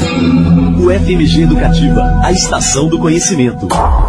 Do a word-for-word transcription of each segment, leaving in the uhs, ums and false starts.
U F M G Educativa, a estação do conhecimento.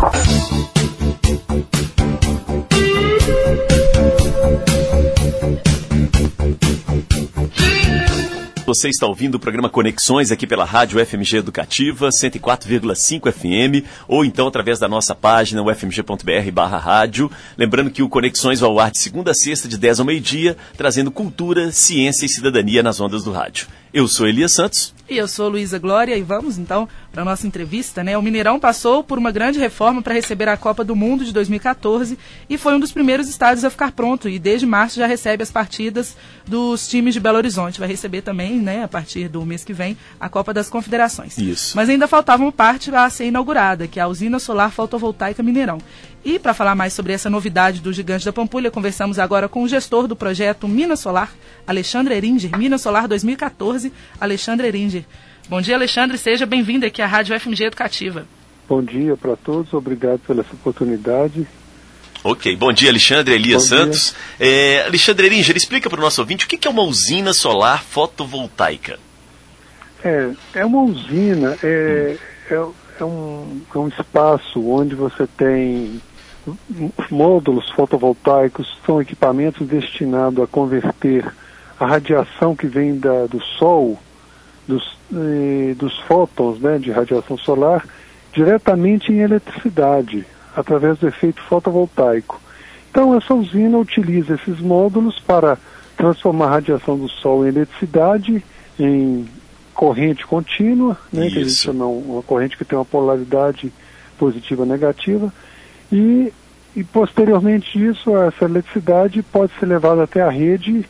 Você está ouvindo o programa Conexões aqui pela rádio U F M G Educativa, cento e quatro vírgula cinco F M, ou então através da nossa página u f m g ponto b r barra rádio. Lembrando que o Conexões vai ao ar de segunda a sexta, de dez ao meio-dia, trazendo cultura, ciência e cidadania nas ondas do rádio. Eu sou Elias Santos. E eu sou Luísa Glória, e vamos então para a nossa entrevista, né? O Mineirão passou por uma grande reforma para receber a Copa do Mundo de dois mil e catorze e foi um dos primeiros estádios a ficar pronto, e desde março já recebe as partidas dos times de Belo Horizonte. Vai receber também, né, a partir do mês que vem, a Copa das Confederações. Isso. Mas ainda faltava uma parte a ser inaugurada, que é a usina solar fotovoltaica Mineirão. E para falar mais sobre essa novidade do Gigante da Pampulha, conversamos agora com o gestor do projeto Minas Solar, Alexandre Eringer, Minas Solar dois mil e catorze, Alexandre Eringer. Bom dia, Alexandre, seja bem-vindo aqui à Rádio U F M G Educativa. Bom dia para todos, obrigado pela essa oportunidade. Ok, bom dia, Alexandre, Elias Santos. É, Alexandre Eringer, explica para o nosso ouvinte o que é uma usina solar fotovoltaica. É, é uma usina, é, é, é, um, é um espaço onde você tem módulos fotovoltaicos, são equipamentos destinados a converter a radiação que vem da, do sol, dos, eh, dos fótons, né, de radiação solar, diretamente em eletricidade, através do efeito fotovoltaico. Então essa usina utiliza esses módulos para transformar a radiação do sol em eletricidade, em corrente contínua, né, que a gente chama uma corrente que tem uma polaridade positiva e negativa, e, e posteriormente isso, essa eletricidade pode ser levada até a rede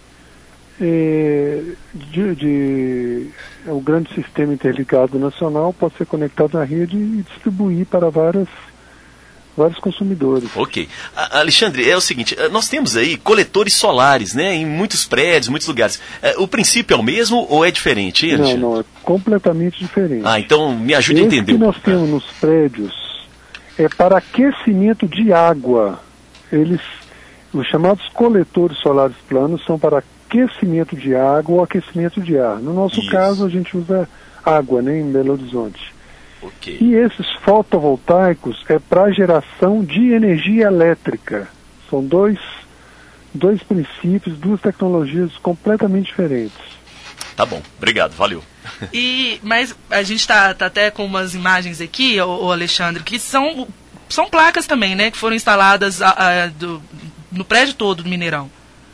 eh, de, de o grande sistema interligado nacional, pode ser conectado na rede e distribuir para várias vários consumidores. Ok. A, Alexandre, é o seguinte, nós temos aí coletores solares, né, em muitos prédios, muitos lugares. O princípio é o mesmo ou é diferente, hein, Alexandre? Não, não, é completamente diferente. Ah, então me ajude Esse a entender. O que nós temos nos prédios é para aquecimento de água. Eles, os chamados coletores solares planos, são para aquecimento de água ou aquecimento de ar. No nosso Isso. caso, a gente usa água, né, em Belo Horizonte. Okay. E esses fotovoltaicos é para geração de energia elétrica. São dois, dois princípios, duas tecnologias completamente diferentes. Tá bom, obrigado, valeu. E, mas a gente está tá até com umas imagens aqui, ô, ô Alexandre, que são, são placas também, né, que foram instaladas a, a, do, no prédio todo do Mineirão.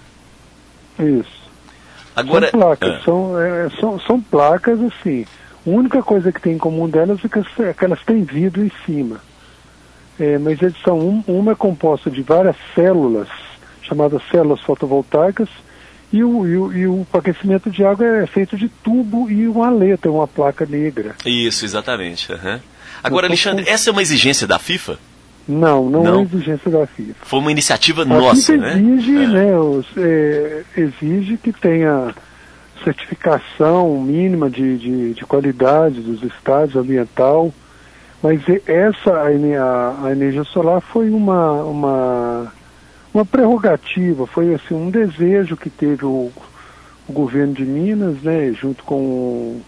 Isso. Agora, são placas, ah. são, é, são, são placas assim. A única coisa que tem em comum delas é que, é que elas têm vidro em cima. É, mas eles são, um, uma é composta de várias células, chamadas células fotovoltaicas, e o, e o, e o aquecimento de água é feito de tubo e uma aleta, uma placa negra. Isso, exatamente. Uhum. Agora, então, Alexandre, com... essa é uma exigência da FIFA? Não, não, não é exigência da FIFA. Foi uma iniciativa a nossa, FIFA né? Exige, é. né os, é, exige que tenha certificação mínima de, de, de qualidade dos estádios ambiental, mas essa, a, a, a energia solar foi uma, uma, uma prerrogativa, foi assim, um desejo que teve o, o governo de Minas, né, junto com,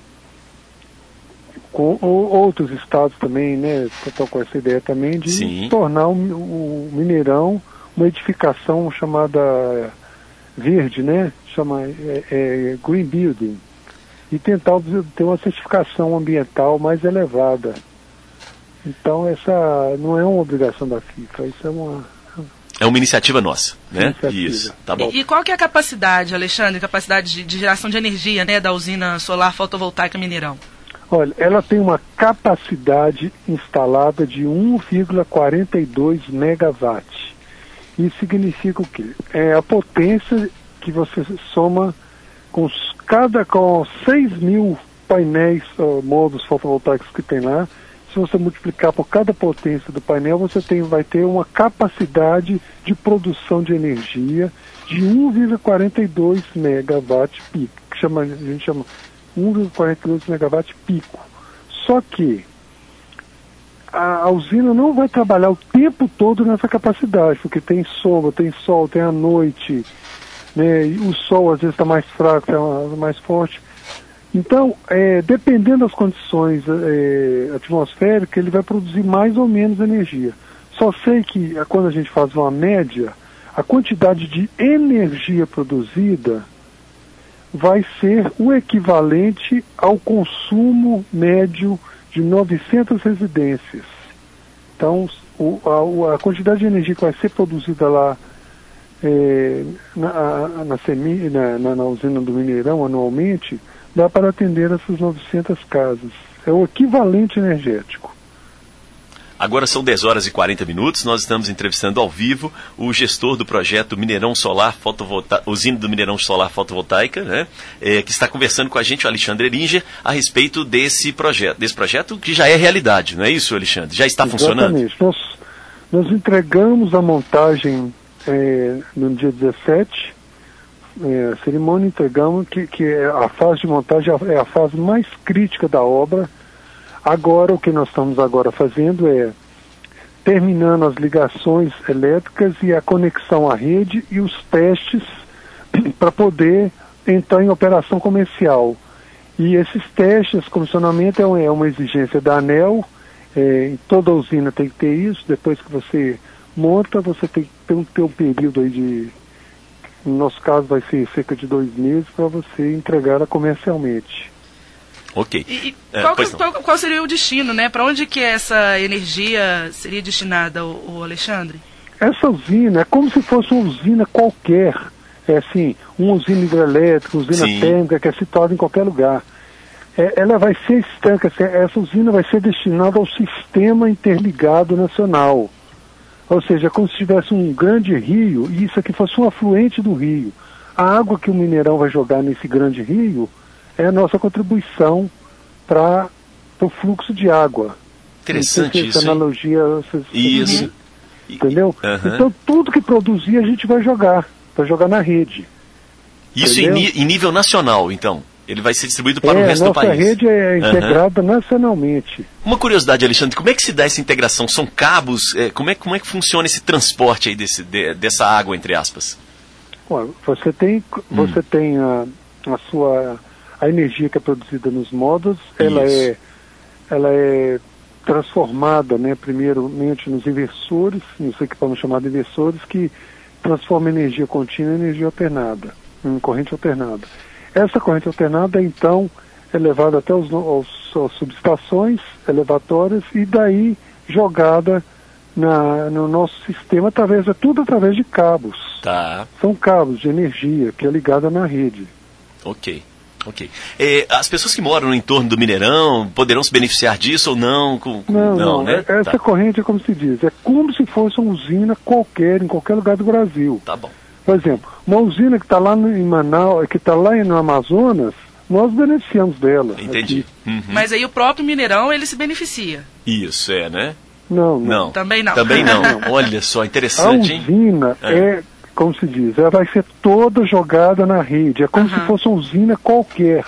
com outros estados também, né, estão com essa ideia também de Sim. tornar o, o Mineirão uma edificação chamada verde, né, chama é, é, Green Building, e tentar ter uma certificação ambiental mais elevada. Então essa não é uma obrigação da FIFA, isso é uma... É uma iniciativa nossa, né? Iniciativa. Isso, tá bom. E, e qual que é a capacidade, Alexandre, capacidade de, de geração de energia, né, da usina solar fotovoltaica Mineirão? Olha, ela tem uma capacidade instalada de um vírgula quarenta e dois megawatts. Isso significa o quê? É a potência que você soma com os, cada com seis mil painéis, uh, módulos fotovoltaicos que tem lá. Se você multiplicar por cada potência do painel, você tem, vai ter uma capacidade de produção de energia de um vírgula quarenta e dois megawatts pico, que chama, a gente chama um vírgula quarenta e dois megawatts pico. Só que a, a usina não vai trabalhar o tempo todo nessa capacidade, porque tem sombra, tem sol, tem a noite, né, e o sol às vezes está mais fraco, está mais forte. Então, é, dependendo das condições é, atmosféricas, ele vai produzir mais ou menos energia. Só sei que quando a gente faz uma média, a quantidade de energia produzida vai ser o equivalente ao consumo médio de novecentas residências. Então, o, a, a quantidade de energia que vai ser produzida lá é, na, na, semi, na, na, na usina do Mineirão anualmente, dá para atender essas novecentas casas. É o equivalente energético. Agora são dez horas e quarenta minutos, nós estamos entrevistando ao vivo o gestor do projeto Mineirão Solar Fotovoltaica, usina do Mineirão Solar Fotovoltaica, né, é, que está conversando com a gente, o Alexandre Eringer, a respeito desse projeto, desse projeto que já é realidade, não é isso, Alexandre? Já está funcionando? Exatamente. Nós, nós entregamos a montagem é, no dia dezessete, é, a cerimônia entregamos, que, que é a fase de montagem é a fase mais crítica da obra. Agora, o que nós estamos agora fazendo é terminando as ligações elétricas e a conexão à rede e os testes para poder entrar em operação comercial. E esses testes, comissionamento é uma exigência da ANEEL, é, toda usina tem que ter isso. Depois que você monta, você tem que ter um, ter um período aí de, no nosso caso vai ser cerca de dois meses, para você entregar ela comercialmente. Ok. E, e qual, é, qual, qual seria o destino, né? Para onde que essa energia seria destinada, o, o Alexandre? Essa usina é como se fosse uma usina qualquer. É assim, uma usina hidrelétrica, uma usina Sim. térmica que é situada em qualquer lugar. É, ela vai ser estanca, essa usina vai ser destinada ao Sistema Interligado Nacional. Ou seja, como se tivesse um grande rio, e isso aqui fosse um afluente do rio. A água que o Mineirão vai jogar nesse grande rio é a nossa contribuição para o fluxo de água. Interessante essa isso. Analogia, vocês, isso. Uhum. Entendeu? Uhum. Então tudo que produzir a gente vai jogar, vai jogar na rede. Isso em, em nível nacional, então? Ele vai ser distribuído para é, o resto do país? A nossa rede é integrada uhum. nacionalmente. Uma curiosidade, Alexandre, como é que se dá essa integração? São cabos? É, como, é, como é que funciona esse transporte aí desse, de, dessa água, entre aspas? Bom, você tem, você hum. tem a, a sua... A energia que é produzida nos módulos, ela é, ela é transformada, né, primeiramente nos inversores, nos equipamentos chamados inversores, que transformam energia contínua em energia alternada, em corrente alternada. Essa corrente alternada, então, é levada até os, aos, aos subestações elevatórias e daí jogada na, no nosso sistema, através, é tudo através de cabos. Tá. São cabos de energia que é ligada na rede. Ok. Ok. É, as pessoas que moram no entorno do Mineirão poderão se beneficiar disso ou não? Com, com... Não, não, não, né? Essa tá. corrente é como se diz, é como se fosse uma usina qualquer, em qualquer lugar do Brasil. Tá bom. Por exemplo, uma usina que está lá no, em Manaus, que está lá no Amazonas, nós beneficiamos dela. Entendi. Uhum. Mas aí o próprio Mineirão, ele se beneficia. Isso, é, né? Não, não. não. Também não. Também não. Olha só, interessante, hein? A usina é... é, como se diz, ela vai ser toda jogada na rede. É como uhum. se fosse uma usina qualquer.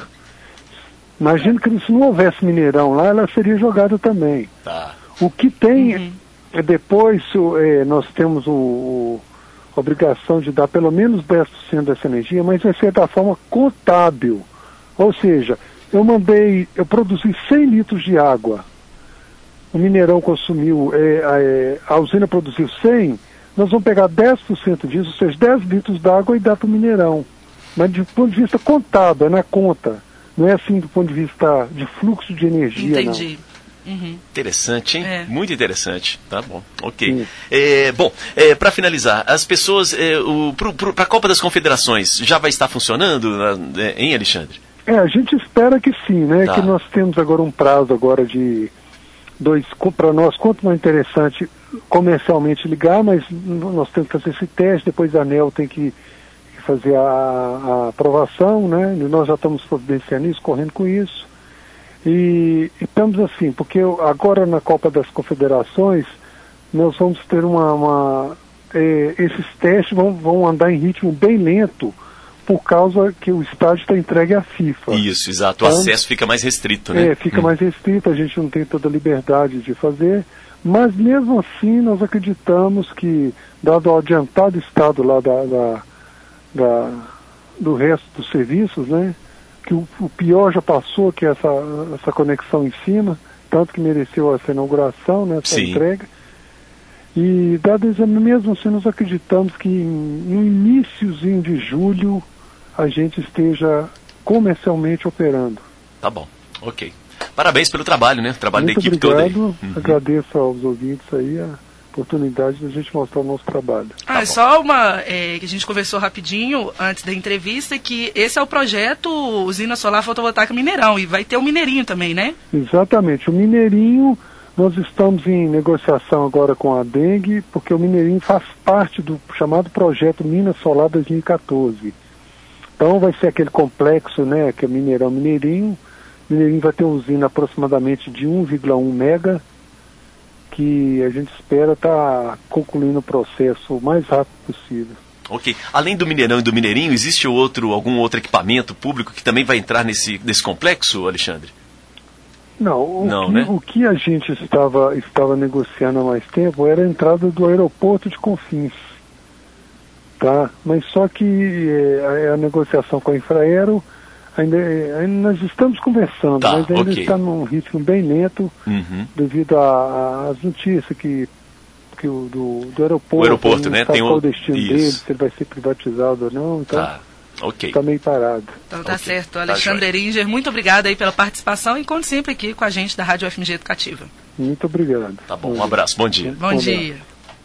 Imagina que se não houvesse Mineirão lá, ela seria jogada também. Tá. O que tem, uhum. é, depois é, nós temos o, o, a obrigação de dar pelo menos dez por cento dessa energia, mas vai ser da forma contábil. Ou seja, eu mandei, eu produzi cem litros de água. O Mineirão consumiu, é, a, a usina produziu cem, nós vamos pegar dez por cento disso, ou seja, dez litros d'água e dar para o Mineirão. Mas do ponto de vista contábil, é na conta. Não é assim do ponto de vista de fluxo de energia, Entendi. não. Uhum. Interessante, hein? É. Muito interessante. Tá bom, ok. É, bom, é, para finalizar, as pessoas, é, para a Copa das Confederações, já vai estar funcionando, é, hein, Alexandre? É, a gente espera que sim, né? Tá. Que nós temos agora um prazo agora de dois, para nós, quanto mais interessante comercialmente ligar, mas nós temos que fazer esse teste, depois a ANEEL tem que fazer a, a aprovação, né? E nós já estamos providenciando isso, correndo com isso. E, e estamos assim, porque agora na Copa das Confederações nós vamos ter uma... uma é, esses testes vão, vão andar em ritmo bem lento, por causa que o estádio está entregue à FIFA. Isso, exato. O então, acesso fica mais restrito, né? É, fica hum. mais restrito, a gente não tem toda a liberdade de fazer, mas mesmo assim nós acreditamos que, dado o adiantado estado lá da, da, da, do resto dos serviços, né, que o, o pior já passou, que é essa, essa conexão em cima, tanto que mereceu essa inauguração, né, essa Sim. entrega. E dado esse exame mesmo, assim, nós acreditamos que no iniciozinho de julho a gente esteja comercialmente operando. Tá bom, ok. Parabéns pelo trabalho, né? Trabalho Muito da equipe obrigado, toda aí. Uhum. Agradeço aos ouvintes aí a oportunidade de a gente mostrar o nosso trabalho. Ah, Tá é bom. só uma é, que a gente conversou rapidinho antes da entrevista, que esse é o projeto Usina Solar Fotovoltaica Mineirão, e vai ter o Mineirinho também, né? Exatamente. O Mineirinho, nós estamos em negociação agora com a Dengue, porque o Mineirinho faz parte do chamado projeto Minas Solar dois mil e quatorze. Então vai ser aquele complexo, né, que é Mineirão Mineirinho. O Mineirinho vai ter uma usina aproximadamente de um vírgula um mega, que a gente espera estar concluindo o processo o mais rápido possível. Ok. Além do Mineirão e do Mineirinho, existe outro, algum outro equipamento público que também vai entrar nesse, nesse complexo, Alexandre? Não, o, Não, que, né? o que a gente estava, estava negociando há mais tempo era a entrada do aeroporto de Confins. Tá? Mas só que é, a, a negociação com a Infraero, ainda, ainda nós estamos conversando, Tá, mas ainda ok. está num ritmo bem lento, Uhum. devido às notícias que, que o, do, do aeroporto, O aeroporto, não né? sabe Tem qual o- o destino isso. dele, se ele vai ser privatizado ou não, então Tá, ok. está meio parado. Então tá Ok, certo. tá Alexandre joia. Eringer, muito obrigada aí pela participação e conte sempre aqui com a gente da Rádio F M G Educativa. Muito obrigado. Tá bom, um abraço, bom dia. Bom dia.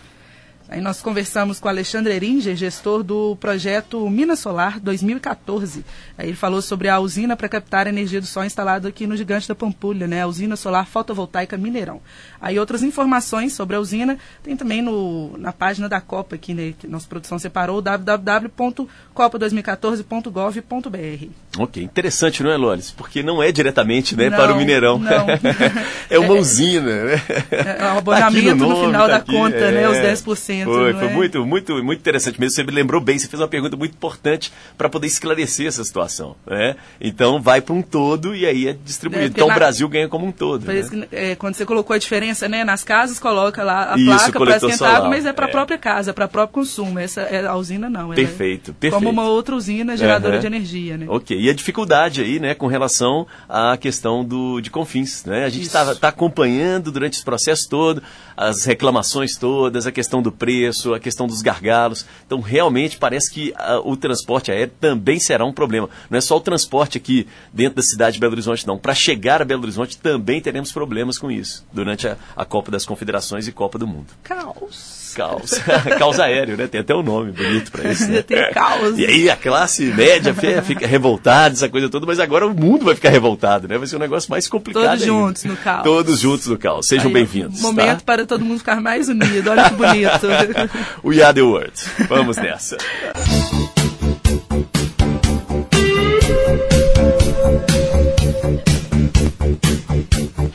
Aí nós conversamos com Alexandre Eringer, gestor do projeto Minas Solar dois mil e quatorze. Aí ele falou sobre a usina para captar a energia do sol instalada aqui no Gigante da Pampulha, né? A usina solar fotovoltaica Mineirão. Aí outras informações sobre a usina tem também no, na página da Copa aqui, né? Que nossa produção separou, w w w ponto copa dois mil e quatorze ponto gov ponto b r. Ok, interessante, não é, Lolis? Porque não é diretamente, né, Não, para o Mineirão. não. É uma usina, né? É o Tá aqui abonamento no, nome, final tá da aqui, conta, é. né? Os dez por cento. Foi, não foi é? muito, muito, muito interessante mesmo. Você me lembrou bem, você fez uma pergunta muito importante para poder esclarecer essa situação, né? Então vai para um todo e aí é distribuído. É, porque então na- o Brasil ganha como um todo. Por Né? isso que, é, quando você colocou a diferença, né, nas casas, coloca lá a Isso, placa para coletor esquentar água, solar, mas é para a é. própria casa, para o próprio consumo. Essa é, a usina não. Ela Perfeito, é perfeito. Como uma outra usina geradora Aham. de energia, né? Ok, e a dificuldade aí, né, com relação à questão do, de Confins, né? A gente Isso. está tá acompanhando durante esse processo todo, as reclamações todas, a questão do preço, a questão dos gargalos. Então, realmente, parece que ah, o transporte aéreo também será um problema. Não é só o transporte aqui dentro da cidade de Belo Horizonte, não. Para chegar a Belo Horizonte também teremos problemas com isso, durante a, a Copa das Confederações e Copa do Mundo. Caos. Caos. Caos aéreo, né? Tem até um nome bonito para isso. Né? Tem caos. E aí a classe média fica, fica revoltada, essa coisa toda, mas agora o mundo vai ficar revoltado, né? Vai ser um negócio mais complicado Todos ainda. juntos no caos. Todos juntos no caos. Sejam Aí, bem-vindos. Momento Tá? para todo mundo ficar mais unido. Olha que bonito. We are the world. Vamos nessa.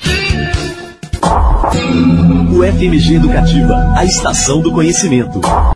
O F M G Educativa, a estação do conhecimento.